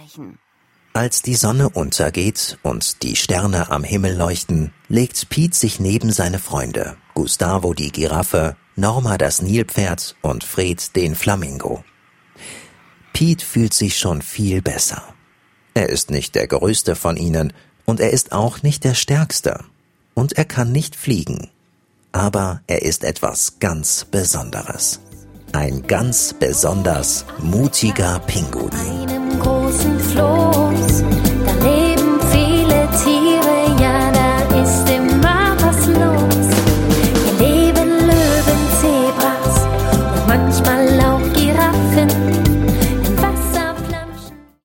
sprechen. Als die Sonne untergeht und die Sterne am Himmel leuchten, legt Pete sich neben seine Freunde, Gustavo die Giraffe, Norma das Nilpferd und Fred den Flamingo. Pete fühlt sich schon viel besser. Er ist nicht der Größte von ihnen und er ist auch nicht der Stärkste. Und er kann nicht fliegen. Aber er ist etwas ganz Besonderes. Ein ganz besonders mutiger Pinguin. Einem großen Floß